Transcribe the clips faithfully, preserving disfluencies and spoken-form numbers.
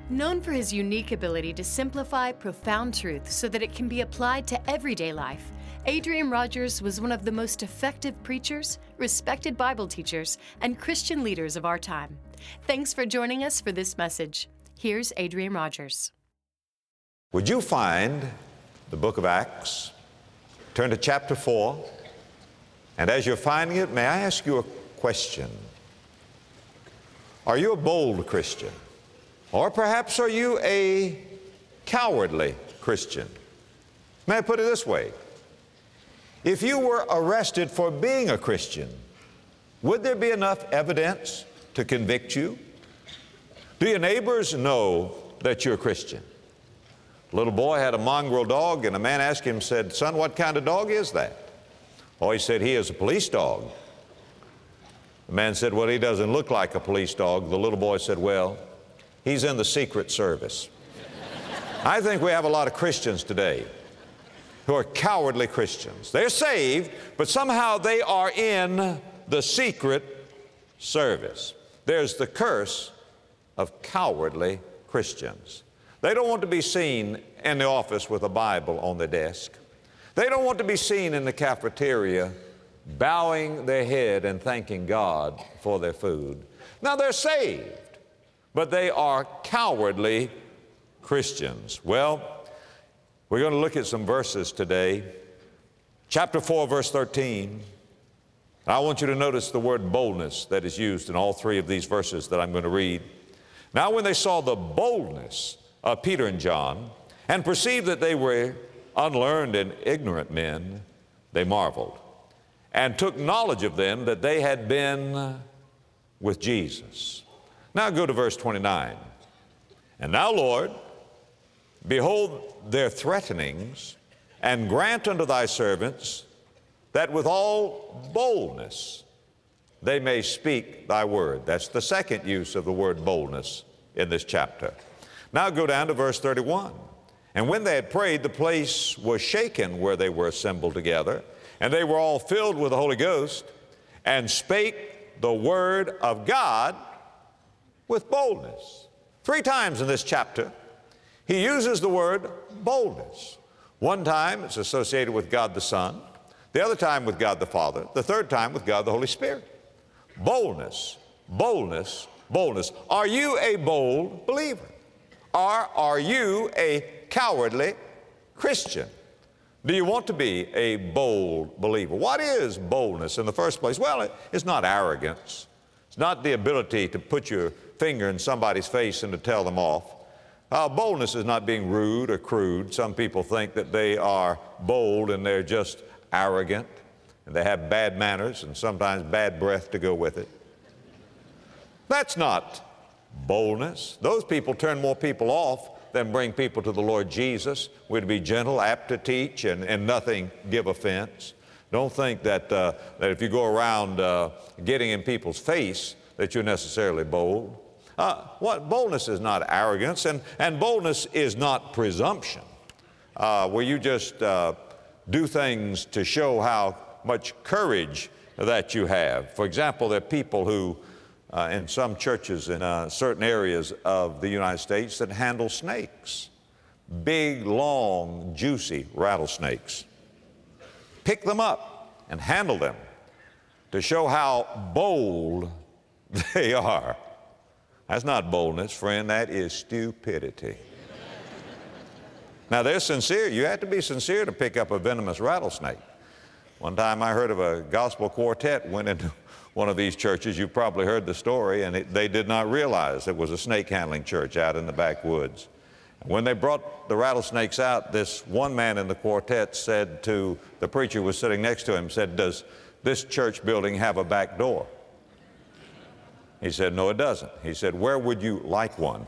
Known for his unique ability to simplify profound truth so that it can be applied to everyday life, Adrian Rogers was one of the most effective preachers, respected Bible teachers, and Christian leaders of our time. Thanks for joining us for this message. Here's Adrian Rogers. Would you find the book of Acts? Turn to chapter four. And as you're finding it, may I ask you a question? Are you a bold Christian? Or perhaps are you a cowardly Christian? May I put it this way? If you were arrested for being a Christian, would there be enough evidence to convict you? Do your neighbors know that you're a Christian? A little boy had a mongrel dog, and a man asked him, said, "Son, what kind of dog is that?" Oh, he said, "He is a police dog." The man said, "Well, he doesn't look like a police dog." The little boy said, "Well, he's in the Secret Service." I think we have a lot of Christians today who are cowardly Christians. They're saved, but somehow they are in the Secret Service. There's the curse of cowardly Christians. They don't want to be seen in the office with a Bible on their desk. They don't want to be seen in the cafeteria bowing their head and thanking God for their food. Now, they're saved, but they are cowardly Christians. Well, we're going to look at some verses today. Chapter four, verse thirteen. I want you to notice the word boldness that is used in all three of these verses that I'm going to read. Now, when they saw the boldness of Peter and John and perceived that they were unlearned and ignorant men, they marveled and took knowledge of them that they had been with Jesus. Now go to verse twenty-nine. And now, Lord, behold their threatenings, and grant unto thy servants that with all boldness they may speak thy word. That's the second use of the word boldness in this chapter. Now go down to verse thirty-one. And when they had prayed, the place was shaken where they were assembled together, and they were all filled with the Holy Ghost, and spake the word of God with boldness. Three times in this chapter, he uses the word boldness. One time it's associated with God the Son, the other time with God the Father, the third time with God the Holy Spirit. Boldness, boldness, boldness. Are you a bold believer? Or are you a cowardly Christian? Do you want to be a bold believer? What is boldness in the first place? Well, it, it's not arrogance. It's not the ability to put your finger in somebody's face and to tell them off. Uh, boldness is not being rude or crude. Some people think that they are bold and they're just arrogant, and they have bad manners and sometimes bad breath to go with it. That's not boldness. Those people turn more people off than bring people to the Lord Jesus. We're to be gentle, apt to teach, and, and nothing give offense. Don't think that, uh, that if you go around uh, getting in people's face that you're necessarily bold. Uh, what boldness is not arrogance, and, and boldness is not presumption, uh, where you just uh, do things to show how much courage that you have. For example, there are people who Uh, in some churches in uh, certain areas of the United States that handle snakes, big, long, juicy rattlesnakes. Pick them up and handle them to show how bold they are. That's not boldness, friend. That is stupidity. Now, they're sincere. You have to be sincere to pick up a venomous rattlesnake. One time I heard of a gospel quartet went into one of these churches. You've probably heard the story, and it, they did not realize it was a snake handling church out in the backwoods. When they brought the rattlesnakes out, this one man in the quartet said to the preacher who was sitting next to him, said, "Does this church building have a back door?" He said, "No, it doesn't." He said, "Where would you like one?"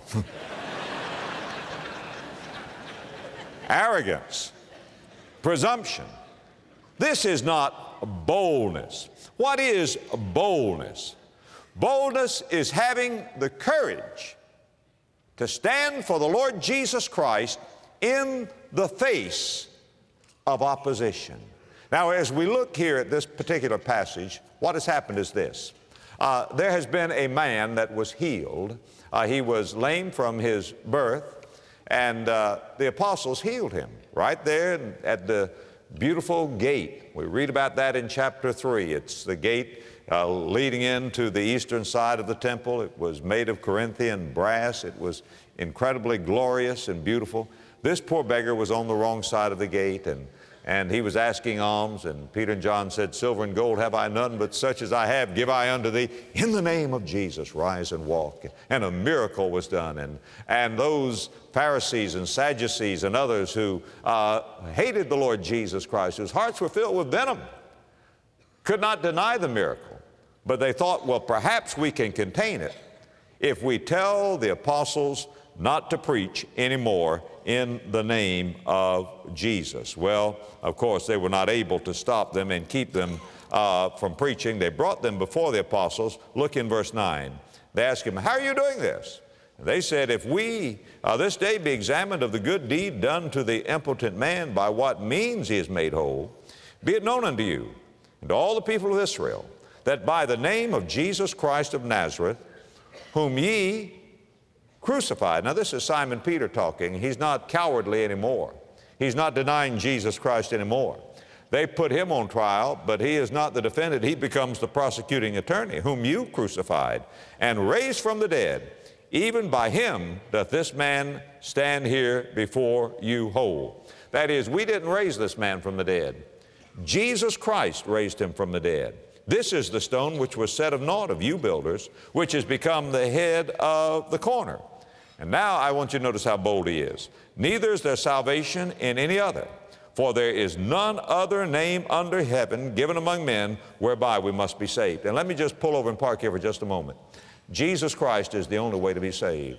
Arrogance, presumption. This is not boldness. What is boldness? Boldness is having the courage to stand for the Lord Jesus Christ in the face of opposition. Now, as we look here at this particular passage, what has happened is this. Uh, there has been a man that was healed. Uh, he was lame from his birth, and uh, the apostles healed him right there at the beautiful gate. We read about that in chapter three. It's the gate uh, leading into the eastern side of the temple. It was made of Corinthian brass. It was incredibly glorious and beautiful. This poor beggar was on the wrong side of the gate, and And he was asking alms, and Peter and John said, "Silver and gold have I none, but such as I have give I unto thee. In the name of Jesus, rise and walk." And a miracle was done. And, and those Pharisees and Sadducees and others who uh, hated the Lord Jesus Christ, whose hearts were filled with venom, could not deny the miracle. But they thought, well, perhaps we can contain it if we tell the apostles not to preach anymore in the name of Jesus. Well, of course, they were not able to stop them and keep them uh, from preaching. They brought them before the apostles. Look in verse nine. They asked him, "How are you doing this?" And they said, "If we uh, this day be examined of the good deed done to the impotent man, by what means he is made whole, be it known unto you and to all the people of Israel, that by the name of Jesus Christ of Nazareth, whom ye crucified." Now this is Simon Peter talking. He's not cowardly anymore. He's not denying Jesus Christ anymore. They put him on trial, but he is not the defendant. He becomes the prosecuting attorney, "whom you crucified and raised from the dead. Even by him doth this man stand here before you whole." That is, we didn't raise this man from the dead. Jesus Christ raised him from the dead. This is the stone which was set of naught of you builders, which has become the head of the corner. And now I want you to notice how bold he is. "Neither is there salvation in any other, for there is none other name under heaven given among men whereby we must be saved." And let me just pull over and park here for just a moment. Jesus Christ is the only way to be saved.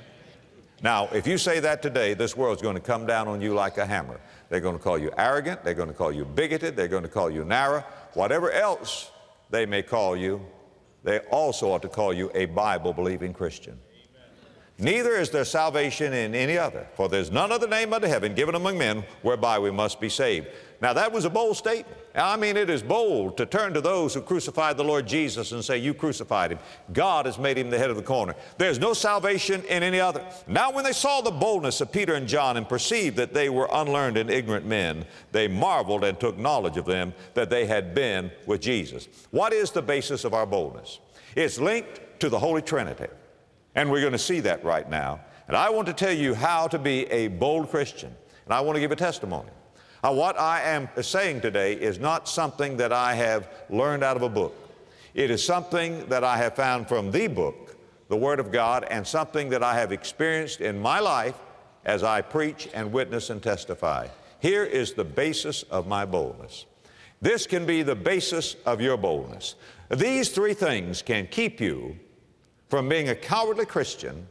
Now, if you say that today, this world's going to come down on you like a hammer. They're going to call you arrogant. They're going to call you bigoted. They're going to call you narrow. Whatever else they may call you, they also ought to call you a Bible-believing Christian. "Neither is there salvation in any other, for there's none other name under heaven given among men whereby we must be saved." Now that was a bold statement. I mean, it is bold to turn to those who crucified the Lord Jesus and say, "You crucified him. God has made him the head of the corner. There's no salvation in any other." Now when they saw the boldness of Peter and John and perceived that they were unlearned and ignorant men, they marveled and took knowledge of them that they had been with Jesus. What is the basis of our boldness? It's linked to the Holy Trinity. And we're going to see that right now. And I want to tell you how to be a bold Christian. And I want to give a testimony. Uh, what I am saying today is not something that I have learned out of a book. It is something that I have found from the book, the Word of God, and something that I have experienced in my life as I preach and witness and testify. Here is the basis of my boldness. This can be the basis of your boldness. These three things can keep you from being a cowardly Christian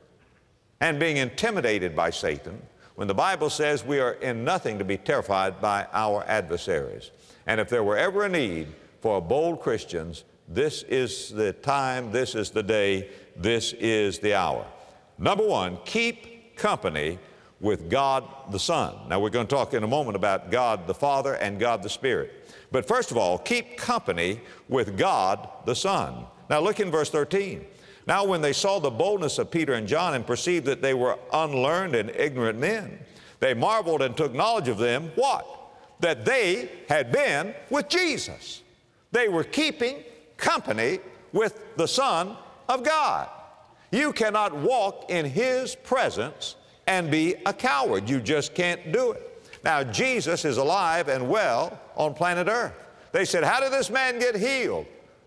and being intimidated by Satan, when the Bible says we are in nothing to be terrified by our adversaries. And if there were ever a need for bold Christians, this is the time, this is the day, this is the hour. Number one, keep company with God the Son. Now we're going to talk in a moment about God the Father and God the Spirit. But first of all, keep company with God the Son. Now look in verse thirteen. "Now when they saw the boldness of Peter and John and perceived that they were unlearned and ignorant men, they marveled and took knowledge of them," what? "That they had been with Jesus." They were keeping company with the Son of God. You cannot walk in His presence and be a coward. You just can't do it. Now Jesus is alive and well on planet Earth. They said, "How did this man get healed?"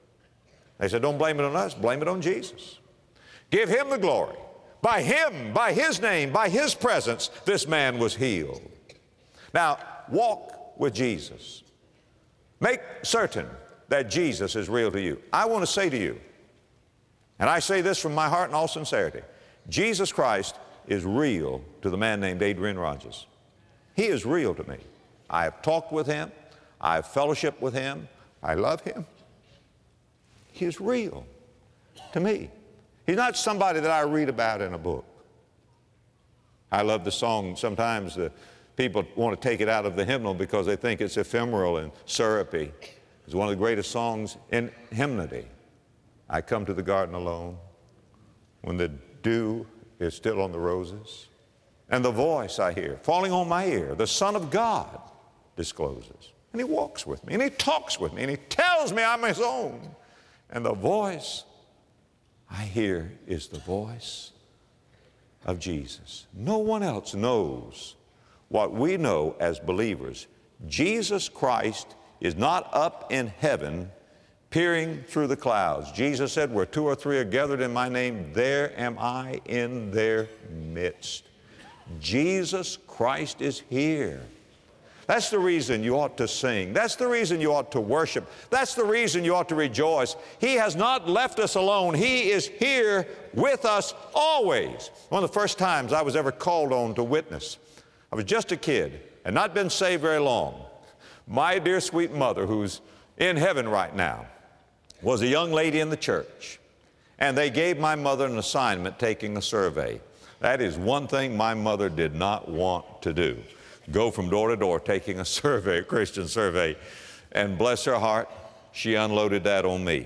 They said, "Don't blame it on us, blame it on Jesus. Give Him the glory. By Him, by His name, by His presence, this man was healed." Now, walk with Jesus. Make certain that Jesus is real to you. I want to say to you, and I say this from my heart in all sincerity, Jesus Christ is real to the man named Adrian Rogers. He is real to me. I have talked with Him. I have fellowshiped with Him. I love Him. He is real to me. He's not somebody that I read about in a book. I love the song. Sometimes the people want to take it out of the hymnal because they think it's ephemeral and syrupy. It's one of the greatest songs in hymnody. I come to the garden alone, when the dew is still on the roses, and the voice I hear falling on my ear, the Son of God discloses. And he walks with me, and he talks with me, and he tells me I'm his own. And the voice I hear is the voice of Jesus. No one else knows what we know as believers. Jesus Christ is not up in heaven peering through the clouds. Jesus said, where two or three are gathered in my name, there am I in their midst. Jesus Christ is here. That's the reason you ought to sing. That's the reason you ought to worship. That's the reason you ought to rejoice. He has not left us alone. He is here with us always. One of the first times I was ever called on to witness, I was just a kid and not been saved very long. My dear sweet mother, who's in heaven right now, was a young lady in the church, and they gave my mother an assignment taking a survey. That is one thing my mother did not want to do. Go from door to door taking a survey, a Christian survey. And bless her heart, she unloaded that on me.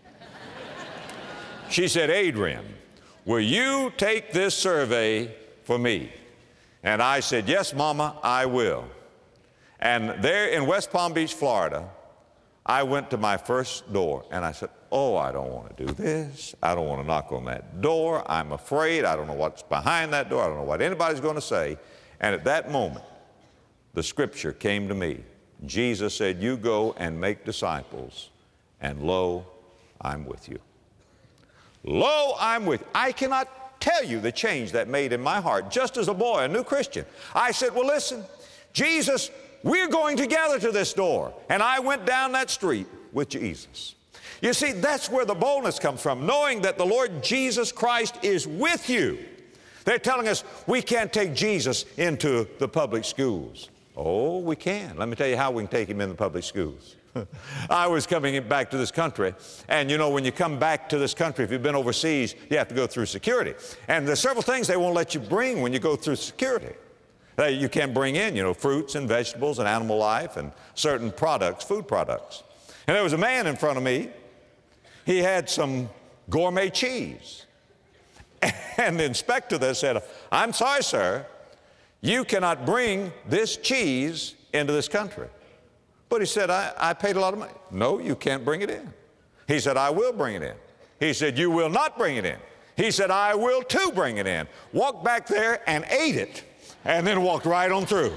She said, Adrian, will you take this survey for me? And I said, yes, Mama, I will. And there in West Palm Beach, Florida, I went to my first door and I said, oh, I don't want to do this. I don't want to knock on that door. I'm afraid. I don't know what's behind that door. I don't know what anybody's going to say. And at that moment, the scripture came to me. Jesus said, you go and make disciples, and lo, I'm with you. Lo, I'm with you. I cannot tell you the change that made in my heart, just as a boy, a new Christian. I said, well, listen, Jesus, we're going together to this door. And I went down that street with Jesus. You see, that's where the boldness comes from, knowing that the Lord Jesus Christ is with you. They're telling us we can't take Jesus into the public schools. Oh, we can. Let me tell you how we can take him in the public schools. I was coming back to this country, and you know, when you come back to this country, if you've been overseas, you have to go through security. And there's several things they won't let you bring when you go through security. That you can bring in, you know, fruits and vegetables and animal life and certain products, food products. And there was a man in front of me. He had some gourmet cheese. And the inspector there said, I'm sorry, sir, you cannot bring this cheese into this country. But he said, I, I paid a lot of money. No, you can't bring it in. He said, I will bring it in. He said, you will not bring it in. He said, I will too bring it in. Walked back there and ate it, and then walked right on through.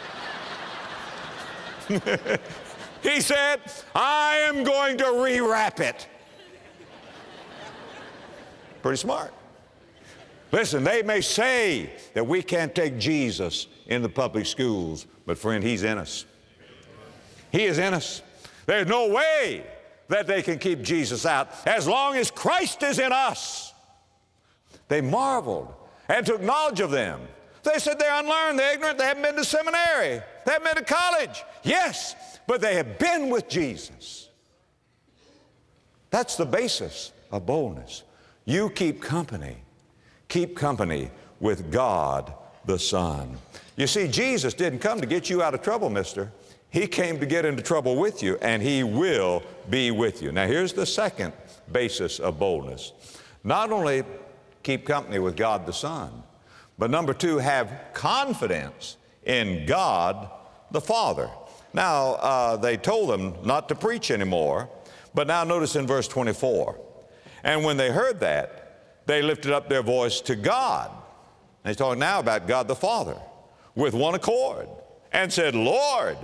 He said, I am going to rewrap it. Pretty smart. Listen, they may say that we can't take Jesus in the public schools, but friend, he's in us. He is in us. There's no way that they can keep Jesus out as long as Christ is in us. They marveled and took knowledge of them. They said they're unlearned, they're ignorant, they haven't been to seminary, they haven't been to college. Yes, but they have been with Jesus. That's the basis of boldness. You keep company. Keep company with God the Son. You see, Jesus didn't come to get you out of trouble, mister. He came to get into trouble with you, and he will be with you. Now, here's the second basis of boldness. Not only keep company with God the Son, but number two, have confidence in God the Father. Now, uh, they told them not to preach anymore, but now notice in verse twenty-four. And when they heard that, they lifted up their voice to God. And he's talking now about God the Father with one accord and said, Lord,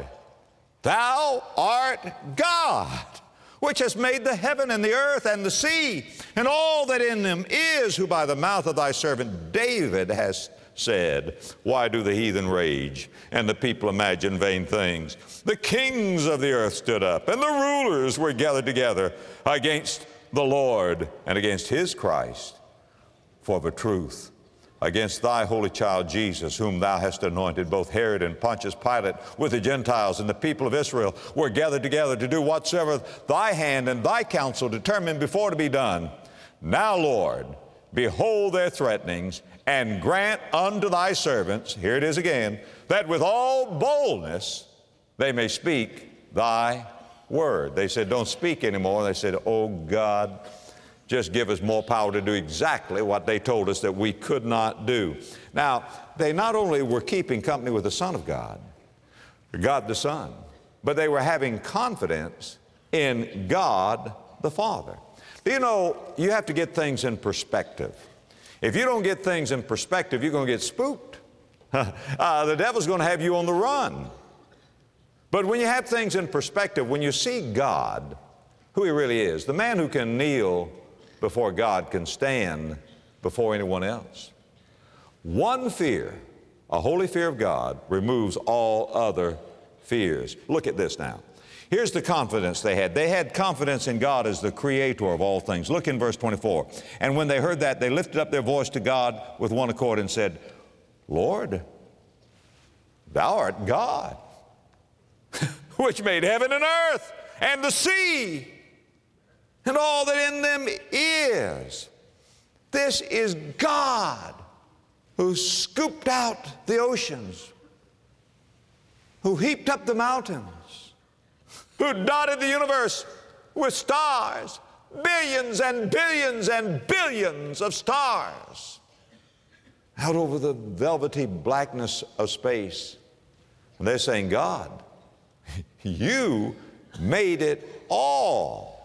thou art God, which has made the heaven and the earth and the sea and all that in them is, who by the mouth of thy servant David has said, why do the heathen rage and the people imagine vain things? The kings of the earth stood up, and the rulers were gathered together against the Lord and against his Christ. For of a truth, against thy holy child Jesus, whom thou hast anointed, both Herod and Pontius Pilate with the Gentiles and the people of Israel were gathered together to do whatsoever thy hand and thy counsel determined before to be done. Now, Lord, behold their threatenings, and grant unto thy servants, here it is again, that with all boldness they may speak thy word. They said, don't speak anymore. They said, oh God, just give us more power to do exactly what they told us that we could not do. Now, they not only were keeping company with the Son of God, God the Son, but they were having confidence in God the Father. You know, you have to get things in perspective. If you don't get things in perspective, you're going to get spooked. uh, the devil's going to have you on the run. But when you have things in perspective, when you see God, who He really is, the man who can kneel before God can stand before anyone else. One fear, a holy fear of God, removes all other fears. Look at this now. Here's the confidence they had. They had confidence in God as the creator of all things. Look in verse twenty-four. And when they heard that, they lifted up their voice to God with one accord and said, Lord, Thou art God, which made heaven and earth and the sea and all that in them is. This is God who scooped out the oceans, who heaped up the mountains, who dotted the universe with stars, billions and billions and billions of stars out over the velvety blackness of space. And they're saying, God, You made it all.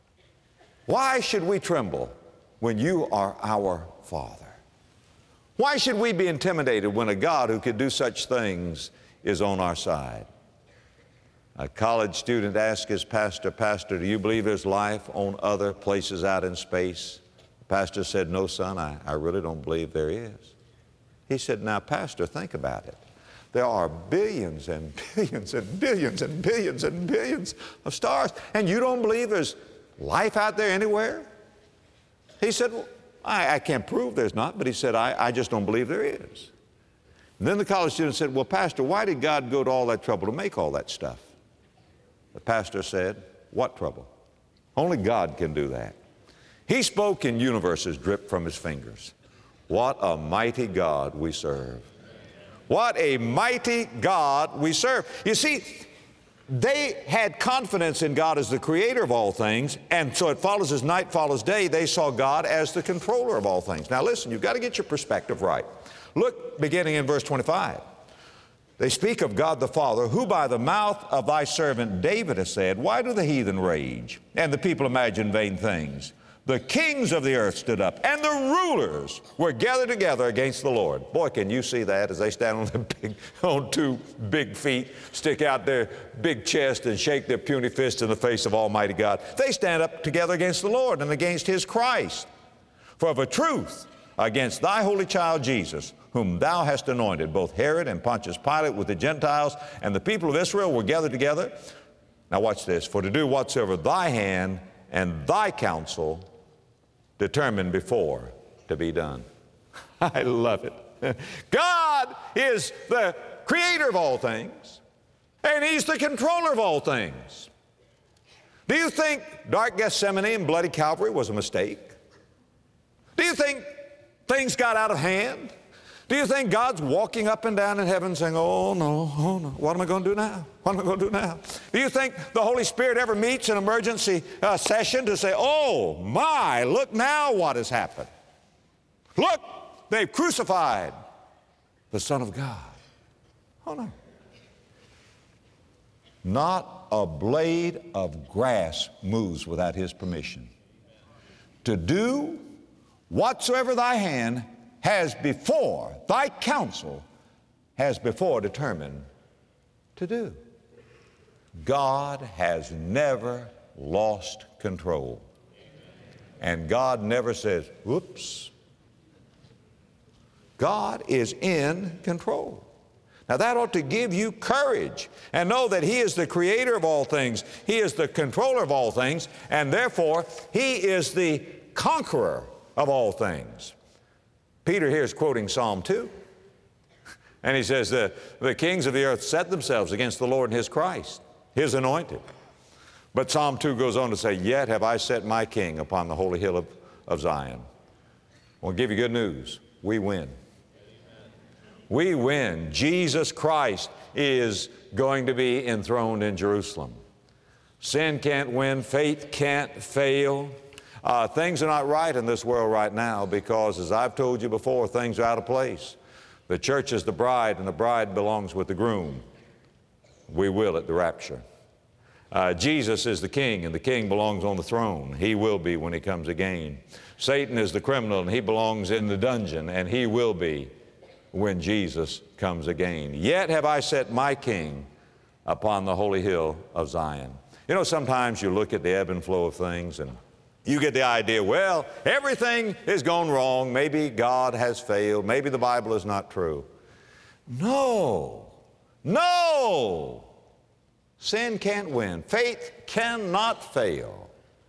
Why should we tremble when You are our Father? Why should we be intimidated when a God who could do such things is on our side? A college student asked his pastor, Pastor, do you believe there's life on other places out in space? The pastor said, no, son, I, I really don't believe there is. He said, now, Pastor, think about it. There are billions and billions and billions and billions and billions of stars, and you don't believe there's life out there anywhere? He said, well, I, I can't prove there's not, but he said, I, I just don't believe there is. And then the college student said, well, Pastor, why did God go to all that trouble to make all that stuff? The pastor said, what trouble? Only God can do that. He spoke and universes dripped from His fingers. What a mighty God we serve. What a mighty God we serve. You see, they had confidence in God as the creator of all things, and so it follows as night follows day. They saw God as the controller of all things. Now listen, you've got to get your perspective right. Look, beginning in verse twenty-five. They speak of God the Father, who by the mouth of thy servant David has said, why do the heathen rage, and the people imagine vain things? The kings of the earth stood up, and the rulers were gathered together against the Lord. Boy, can you see that as they stand on, their big, on two big feet, stick out their big chest, and shake their puny fists in the face of Almighty God. They stand up together against the Lord and against His Christ. For of a truth, against thy holy child Jesus, whom thou hast anointed, both Herod and Pontius Pilate with the Gentiles and the people of Israel were gathered together. Now watch this. For to do whatsoever thy hand and thy counsel determined before to be done. I love it. God is the creator of all things, and He's the controller of all things. Do you think dark Gethsemane and bloody Calvary was a mistake? Do you think things got out of hand? Do you think God's walking up and down in heaven saying, oh no, oh no, what am I going to do now? What am I going to do now? Do you think the Holy Spirit ever meets an emergency uh, session to say, oh my, look now what has happened. Look, they've crucified the Son of God. Oh no. Not a blade of grass moves without His permission. To do whatsoever thy hand has before, thy counsel has before determined to do. God has never lost control. And God never says, whoops. God is in control. Now that ought to give you courage and know that He is the creator of all things. He is the controller of all things, and therefore He is the conqueror of all things. Peter here is quoting Psalm two. And he says, the, the kings of the earth set themselves against the Lord and His Christ, His anointed. But Psalm two goes on to say, yet have I set my king upon the holy hill of, of Zion. I want to give you good news. We win. We win. Jesus Christ is going to be enthroned in Jerusalem. Sin can't win. Faith can't fail. Uh, things are not right in this world right now because, as I've told you before, things are out of place. The church is the bride, and the bride belongs with the groom. We will at the rapture. Uh, Jesus is the king, and the king belongs on the throne. He will be when he comes again. Satan is the criminal, and he belongs in the dungeon, and he will be when Jesus comes again. Yet have I set my king upon the holy hill of Zion. You know, sometimes you look at the ebb and flow of things, and you get the idea, well, everything has gone wrong. Maybe God has failed. Maybe the Bible is not true. No, no. Sin can't win. Faith cannot fail.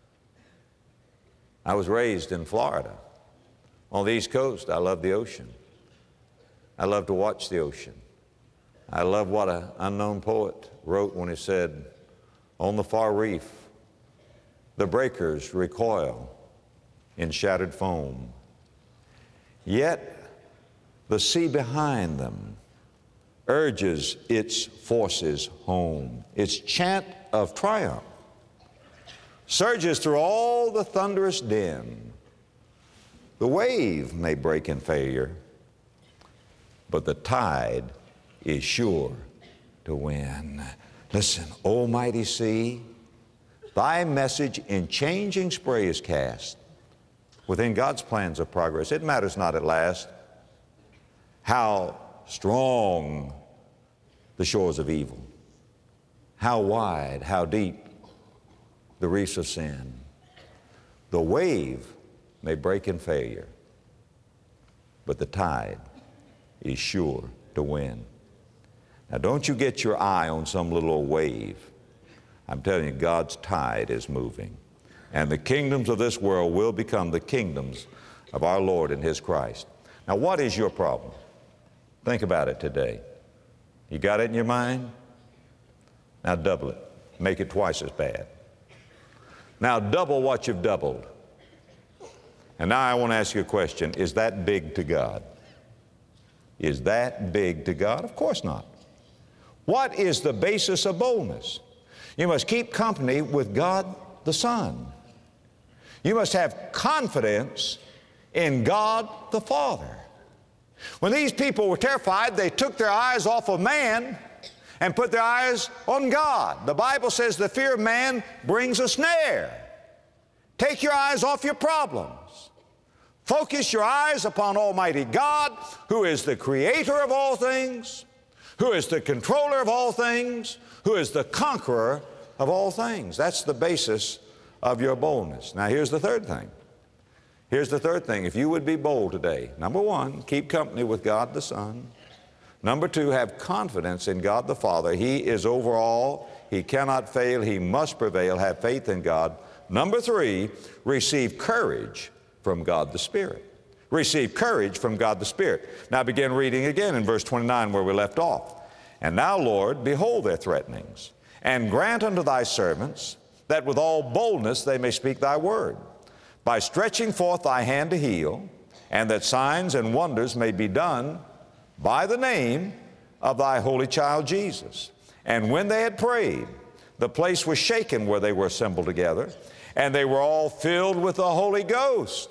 I was raised in Florida. On the East Coast, I love the ocean. I love to watch the ocean. I love what an unknown poet wrote when he said, on the far reef, the breakers recoil in shattered foam. Yet the sea behind them urges its forces home. Its chant of triumph surges through all the thunderous din. The wave may break in failure, but the tide is sure to win. Listen, O mighty sea, thy message in changing spray is cast within God's plans of progress. It matters not at last how strong the shores of evil, how wide, how deep the reefs of sin. The wave may break in failure, but the tide is sure to win. Now, don't you get your eye on some little old wave. I'm telling you, God's tide is moving. And the kingdoms of this world will become the kingdoms of our Lord and His Christ. Now, what is your problem? Think about it today. You got it in your mind? Now double it. Make it twice as bad. Now double what you've doubled. And now I want to ask you a question. Is that big to God? Is that big to God? Of course not. What is the basis of boldness? You must keep company with God the Son. You must have confidence in God the Father. When these people were terrified, they took their eyes off of man and put their eyes on God. The Bible says the fear of man brings a snare. Take your eyes off your problems. Focus your eyes upon Almighty God, who is the creator of all things, who is the controller of all things, who is the conqueror of all things. That's the basis of your boldness. Now, here's the third thing. Here's the third thing. If you would be bold today, number one, keep company with God the Son. Number two, have confidence in God the Father. He is over all. He cannot fail. He must prevail. Have faith in God. Number three, receive courage from God the Spirit. Receive courage from God the Spirit. Now begin reading again in verse twenty-nine where we left off. And now, Lord, behold their threatenings, and grant unto thy servants that with all boldness they may speak thy word, by stretching forth thy hand to heal, and that signs and wonders may be done by the name of thy holy child Jesus. And when they had prayed, the place was shaken where they were assembled together, and they were all filled with the Holy Ghost,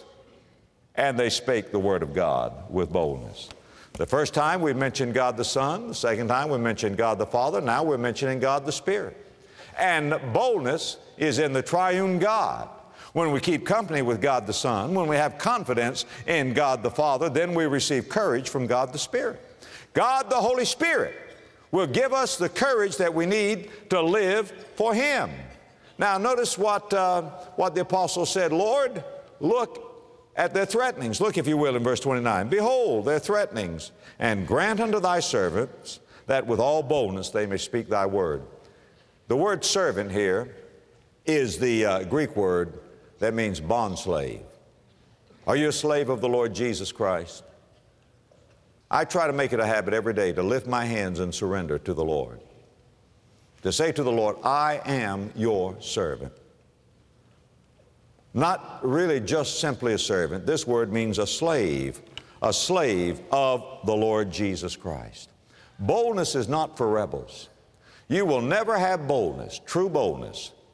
and they spake the word of God with boldness. The first time we mentioned God the Son, the second time we mentioned God the Father, now we're mentioning God the Spirit. And boldness is in the triune God. When we keep company with God the Son, when we have confidence in God the Father, then we receive courage from God the Spirit. God the Holy Spirit will give us the courage that we need to live for Him. Now notice what, uh, what the apostle said, Lord, look at their threatenings. Look, if you will, in verse twenty-nine. Behold their threatenings, and grant unto thy servants that with all boldness they may speak thy word. The word servant here is the uh, Greek word that means bondslave. Are you a slave of the Lord Jesus Christ? I try to make it a habit every day to lift my hands and surrender to the Lord. To say to the Lord, I am your servant. Not really just simply a servant. This word means a slave, a slave of the Lord Jesus Christ. Boldness is not for rebels. You will never have boldness, true boldness,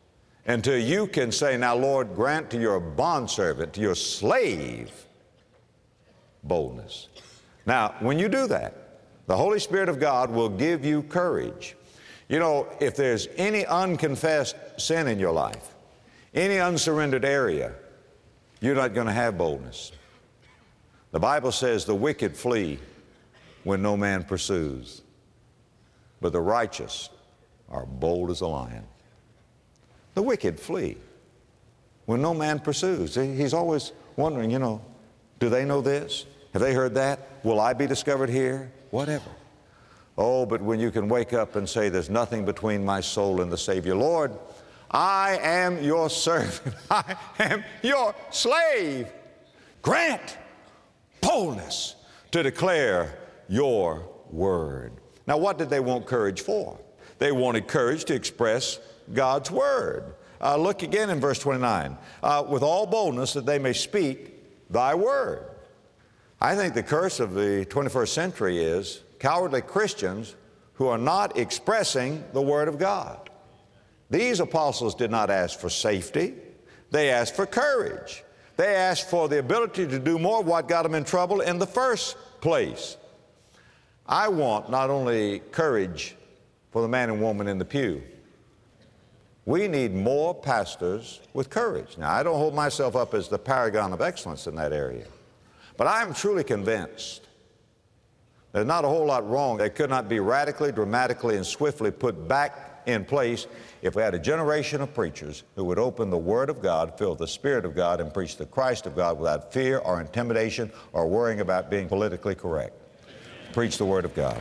until you can say, now, Lord, grant to your bondservant, to your slave, boldness. Now, when you do that, the Holy Spirit of God will give you courage. You know, if there's any unconfessed sin in your life, any unsurrendered area, you're not going to have boldness. The Bible says the wicked flee when no man pursues, but the righteous are bold as a lion. The wicked flee when no man pursues. He's always wondering, you know, do they know this? Have they heard that? Will I be discovered here? Whatever. Oh, but when you can wake up and say, there's nothing between my soul and the Savior. Lord, I am your servant. I am your slave. Grant boldness to declare your word. Now, what did they want courage for? They wanted courage to express God's word. Uh, look again in verse twenty-nine. Uh, with all boldness that they may speak thy word. I think the curse of the twenty-first century is cowardly Christians who are not expressing the word of God. These apostles did not ask for safety. They asked for courage. They asked for the ability to do more of what got them in trouble in the first place. I want not only courage for the man and woman in the pew. We need more pastors with courage. Now, I don't hold myself up as the paragon of excellence in that area, but I'm truly convinced there's not a whole lot wrong that could not be radically, dramatically, and swiftly put back in place if we had a generation of preachers who would open the Word of God, fill the Spirit of God, and preach the Christ of God without fear or intimidation or worrying about being politically correct. Preach the Word of God.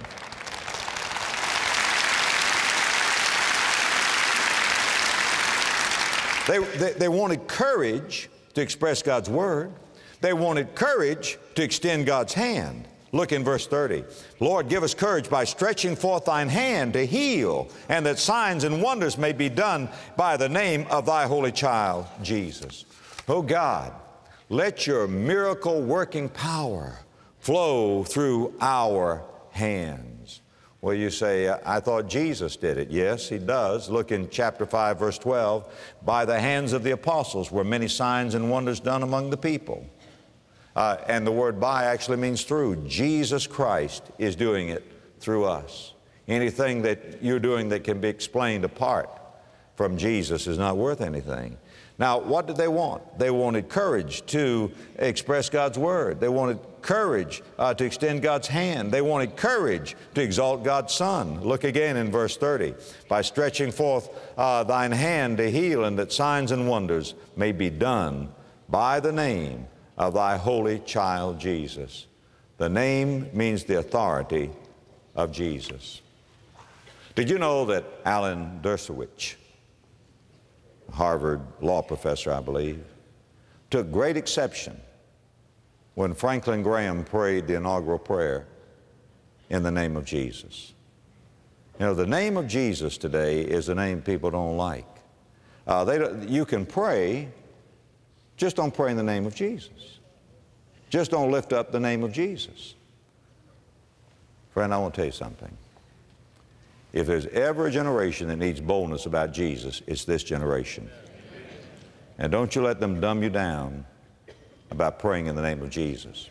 They, they, they wanted courage to express God's Word. They wanted courage to extend God's hand. Look in verse thirty. Lord, give us courage by stretching forth thine hand to heal, and that signs and wonders may be done by the name of thy holy child, Jesus. Oh God, let your miracle working power flow through our hands. Well, you say, I thought Jesus did it. Yes, he does. Look in chapter five, verse twelve. By the hands of the apostles were many signs and wonders done among the people. Uh, and the word by actually means through. Jesus Christ is doing it through us. Anything that you're doing that can be explained apart from Jesus is not worth anything. Now, what did they want? They wanted courage to express God's Word. They wanted courage uh, to extend God's hand. They wanted courage to exalt God's Son. Look again in verse thirty. By stretching forth uh, thine hand to heal, and that signs and wonders may be done by the name of thy holy child Jesus. The name means the authority of Jesus. Did you know that Alan Dershowitz, Harvard law professor, I believe, took great exception when Franklin Graham prayed the inaugural prayer in the name of Jesus? You know, the name of Jesus today is a name people don't like. Uh, they don't, you can pray, just don't pray in the name of Jesus. Just don't lift up the name of Jesus. Friend, I want to tell you something. If there's ever a generation that needs boldness about Jesus, it's this generation. And don't you let them dumb you down about praying in the name of Jesus.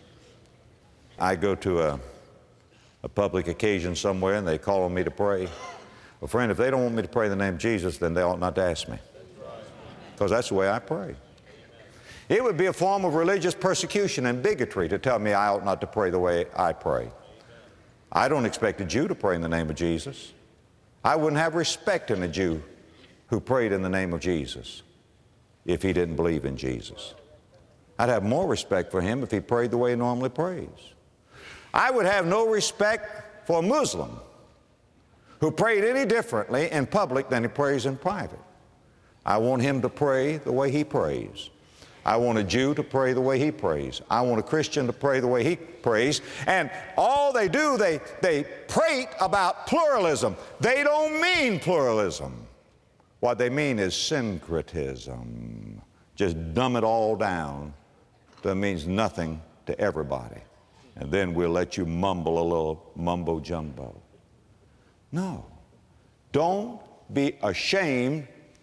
I go to a, a public occasion somewhere and they call on me to pray. Well, friend, if they don't want me to pray in the name of Jesus, then they ought not to ask me. Because that's the way I pray. It would be a form of religious persecution and bigotry to tell me I ought not to pray the way I pray. I don't expect a Jew to pray in the name of Jesus. I wouldn't have respect in a Jew who prayed in the name of Jesus if he didn't believe in Jesus. I'd have more respect for him if he prayed the way he normally prays. I would have no respect for a Muslim who prayed any differently in public than he prays in private. I want him to pray the way he prays. I want a Jew to pray the way he prays. I want a Christian to pray the way he prays. And all they do, they, they prate about pluralism. They don't mean pluralism. What they mean is syncretism. Just dumb it all down. That means nothing to everybody. And then we'll let you mumble a little mumbo jumbo. No. Don't be ashamed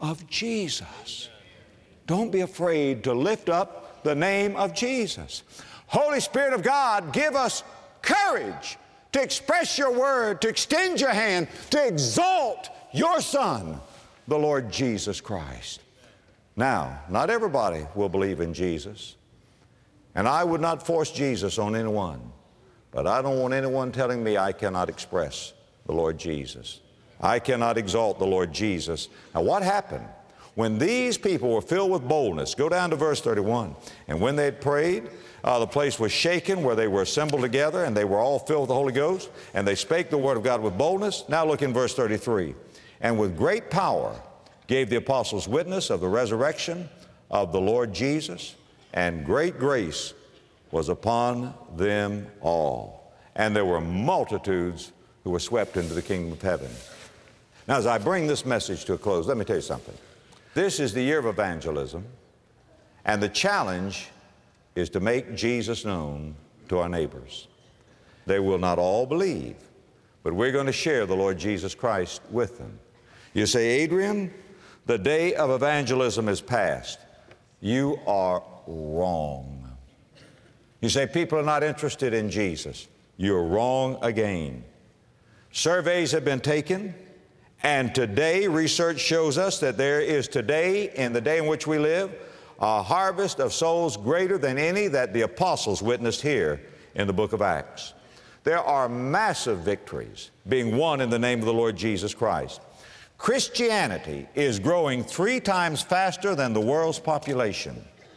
of Jesus. Don't be afraid to lift up the name of Jesus. Holy Spirit of God, give us courage to express your word, to extend your hand, to exalt your Son, the Lord Jesus Christ. Now, not everybody will believe in Jesus, and I would not force Jesus on anyone, but I don't want anyone telling me I cannot express the Lord Jesus. I cannot exalt the Lord Jesus. Now, what happened? When these people were filled with boldness, go down to verse thirty-one, and when they had prayed, uh, the place was shaken where they were assembled together, and they were all filled with the Holy Ghost, and they spake the word of God with boldness. Now look in verse thirty-three. And with great power gave the apostles witness of the resurrection of the Lord Jesus, and great grace was upon them all. And there were multitudes who were swept into the kingdom of heaven. Now, as I bring this message to a close, let me tell you something. This is the year of evangelism, and the challenge is to make Jesus known to our neighbors. They will not all believe, but we're going to share the Lord Jesus Christ with them. You say, Adrian, the day of evangelism is past. You are wrong. You say, people are not interested in Jesus. You're wrong again. Surveys have been taken, and today research shows us that there is today, in the day in which we live, a harvest of souls greater than any that the apostles witnessed here in the book of Acts. There are massive victories being won in the name of the Lord Jesus Christ. Christianity is growing three times faster than the world's population.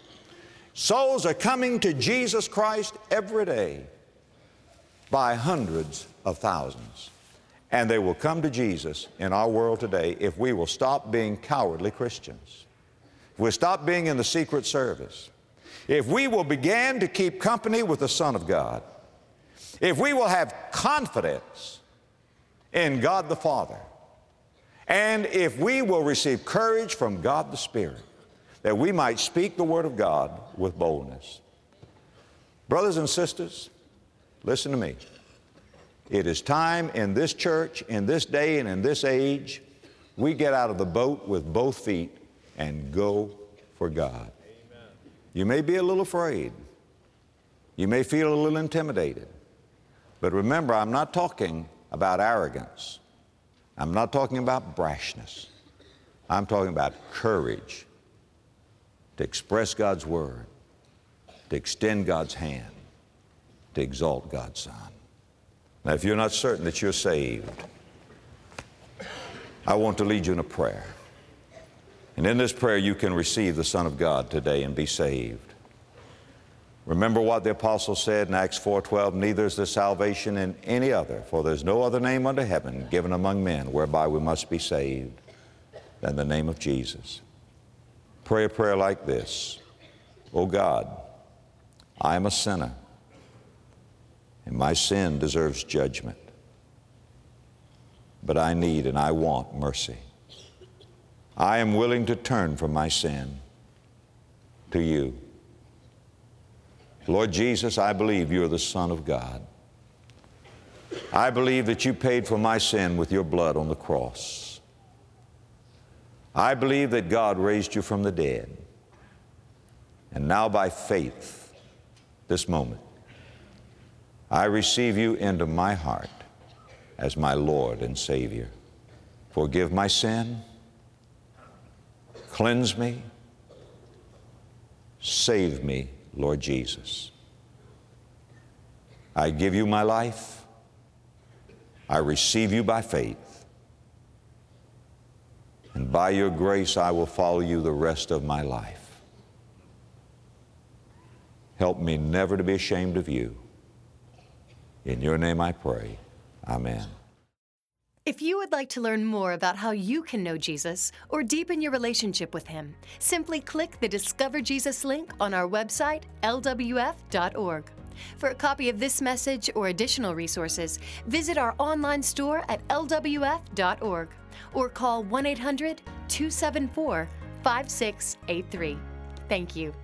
Souls are coming to Jesus Christ every day by hundreds of thousands. And they will come to Jesus in our world today if we will stop being cowardly Christians. If we'll stop being in the secret service. If we will begin to keep company with the Son of God. If we will have confidence in God the Father. And if we will receive courage from God the Spirit, that we might speak the Word of God with boldness. Brothers and sisters, listen to me. It is time in this church, in this day and in this age, we get out of the boat with both feet and go for God. Amen. You may be a little afraid. You may feel a little intimidated. But remember, I'm not talking about arrogance. I'm not talking about brashness. I'm talking about courage to express God's Word, to extend God's hand, to exalt God's Son. Now, if you're not certain that you're saved, I want to lead you in a prayer. And in this prayer, you can receive the Son of God today and be saved. Remember what the apostle said in Acts four twelve, neither is there salvation in any other, for there's no other name under heaven given among men whereby we must be saved than the name of Jesus. Pray a prayer like this. Oh God, I am a sinner, and my sin deserves judgment. But I need and I want mercy. I am willing to turn from my sin to you. Lord Jesus, I believe you're the Son of God. I believe that you paid for my sin with your blood on the cross. I believe that God raised you from the dead. And now by faith, this moment, I receive you into my heart as my Lord and Savior. Forgive my sin, cleanse me, save me, Lord Jesus. I give you my life. I receive you by faith. And by your grace, I will follow you the rest of my life. Help me never to be ashamed of you. In your name I pray. Amen. If you would like to learn more about how you can know Jesus or deepen your relationship with Him, simply click the Discover Jesus link on our website, L W F dot org. For a copy of this message or additional resources, visit our online store at L W F dot org or call one eight hundred, two seven four, five six eight three. Thank you.